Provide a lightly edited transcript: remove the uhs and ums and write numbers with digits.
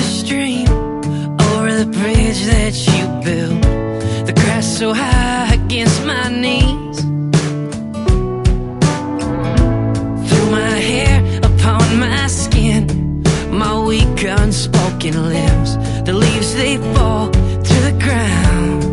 stream, over the bridge that you built, the grass so high against my knees. Through my hair, upon my skin, my weak unspoken limbs, the leaves they fall to the ground.